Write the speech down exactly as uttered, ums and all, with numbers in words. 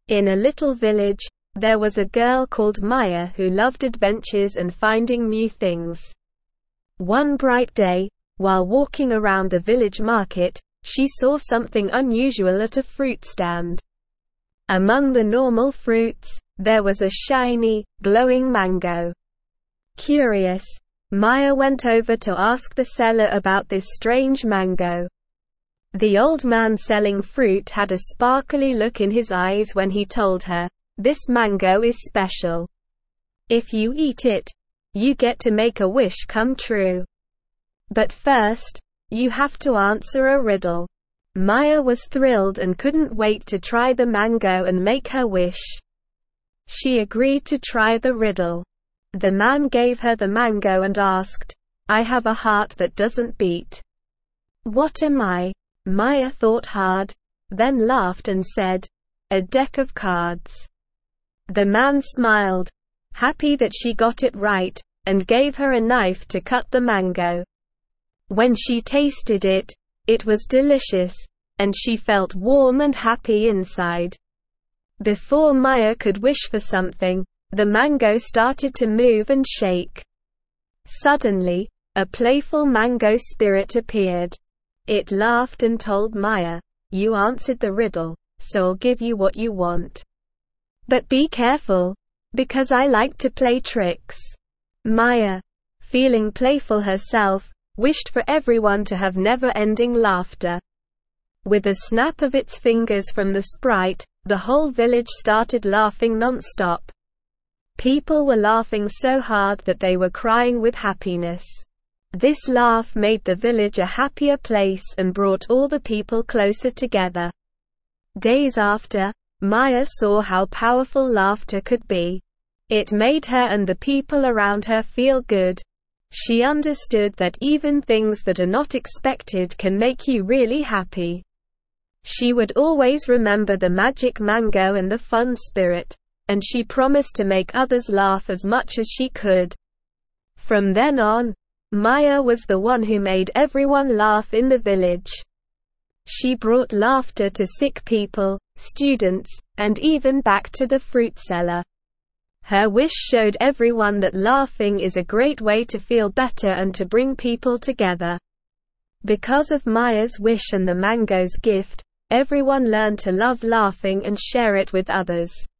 In a little village, there was a girl called Maya who loved adventures and finding new things. One bright day, while walking around the village market, she saw something unusual at a fruit stand. Among the normal fruits, there was a shiny, glowing mango. Curious, Maya went over to ask the seller about this strange mango. The old man selling fruit had a sparkly look in his eyes when he told her, "This mango is special. If you eat it, you get to make a wish come true. But first, you have to answer a riddle." Maya was thrilled and couldn't wait to try the mango and make her wish. She agreed to try the riddle. The man gave her the mango and asked, "I have a heart that doesn't beat. What am I?" Maya thought hard, then laughed and said, "A deck of cards." The man smiled, happy that she got it right, and gave her a knife to cut the mango. When she tasted it, it was delicious, and she felt warm and happy inside. Before Maya could wish for something, the mango started to move and shake. Suddenly, a playful mango spirit appeared. It laughed and told Maya, "You answered the riddle, so I'll give you what you want. But be careful, because I like to play tricks." Maya, feeling playful herself, wished for everyone to have never-ending laughter. With a snap of its fingers from the sprite, the whole village started laughing non-stop. People were laughing so hard that they were crying with happiness. This laugh made the village a happier place and brought all the people closer together. Days after, Maya saw how powerful laughter could be. It made her and the people around her feel good. She understood that even things that are not expected can make you really happy. She would always remember the magic mango and the fun spirit, and she promised to make others laugh as much as she could. From then on, Maya was the one who made everyone laugh in the village. She brought laughter to sick people, students, and even back to the fruit seller. Her wish showed everyone that laughing is a great way to feel better and to bring people together. Because of Maya's wish and the mango's gift, everyone learned to love laughing and share it with others.